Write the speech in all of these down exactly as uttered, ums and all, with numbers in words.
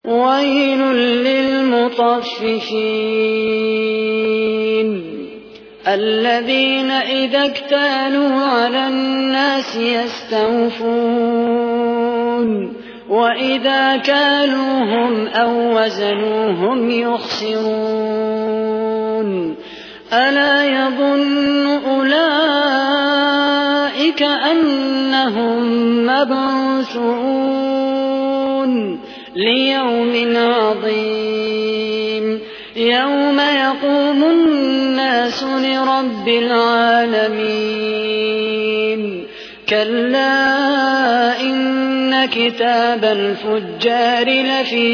ويل للمطففين الذين إذا اكتالوا على الناس يستوفون وإذا كالوهم أو وزنوهم يخسرون ألا يظن أولئك أنهم مبعوثون ليوم عظيم يوم يقوم الناس لرب العالمين كلا إن كتاب الفجار لفي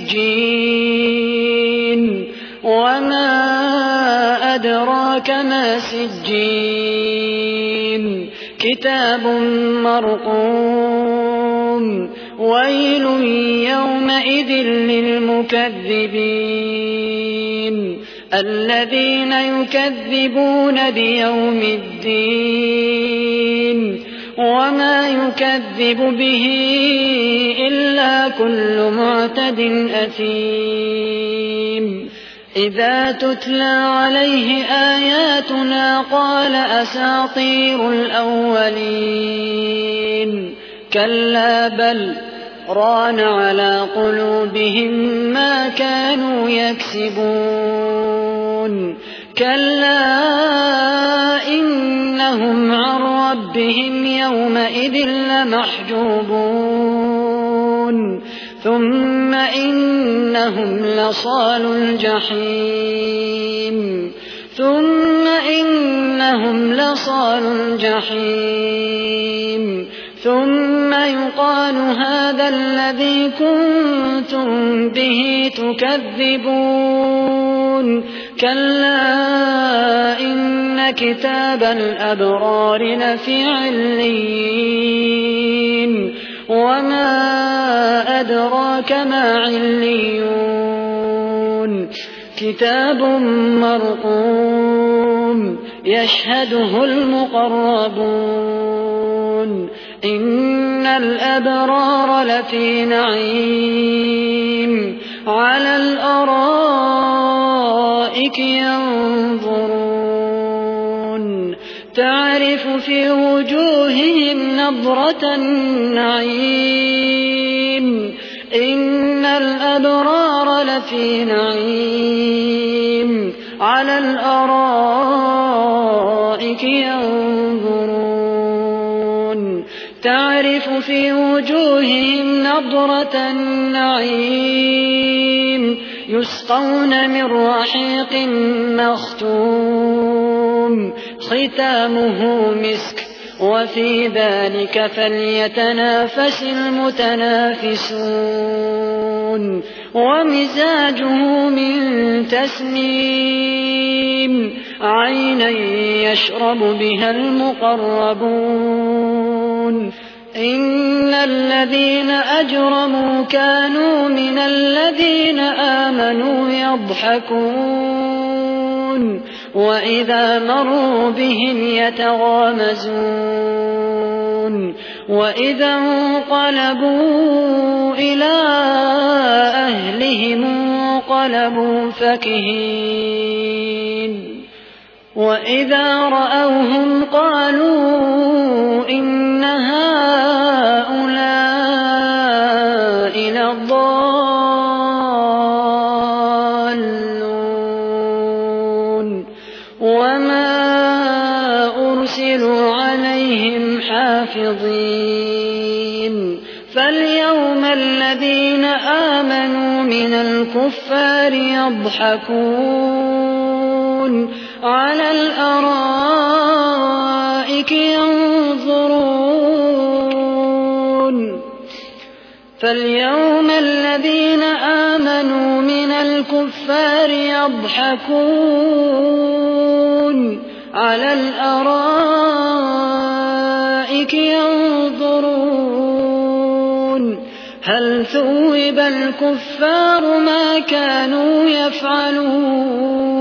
سجين وما أدراك ما سجين كتاب مرقوم ويل يومئذ للمكذبين الذين يكذبون بيوم الدين وما يكذب به إلا كل معتد أثيم إذا تتلى عليه آياتنا قال أساطير الأولين كلا بل ران على قلوبهم ما كانوا يكسبون كلا إنهم عن ربهم يومئذ لمحجوبون ثم إنهم لصالو الجحيم ثم إنهم لصالو الجحيم ثم يقال هذا الذي كنتم به تكذبون كلا إن كتاب الأبرار لفي عليين وما أدراك ما عليون كتاب مرقوم يشهده المقربون إن الأبرار لفي نعيم على الأرائك ينظرون تعرف في وجوههم نضرة النعيم إن الأبرار لفي نعيم على الأرائك ينظرون تعرف في وجوههم نضرة النعيم يسقون من رحيق مختوم ختامه مسك وفي ذلك فليتنافس المتنافسون ومزاجه من تسنيم عينا يشرب بها المقربون إن الذين أجرموا كانوا من الذين آمنوا يضحكون وإذا مروا بهم يتغامزون وإذا انقلبوا إلى أهلهم انقلبوا فكهين وإذا رأوهم قالوا إن هؤلاء لضالون وما أرسلوا عليهم حافظين فاليوم الذين آمنوا من الكفار يضحكون على الأرائك ينظرون فاليوم الذين آمنوا من الكفار يضحكون على الأرائك ينظرون هل ثوب الكفار ما كانوا يفعلون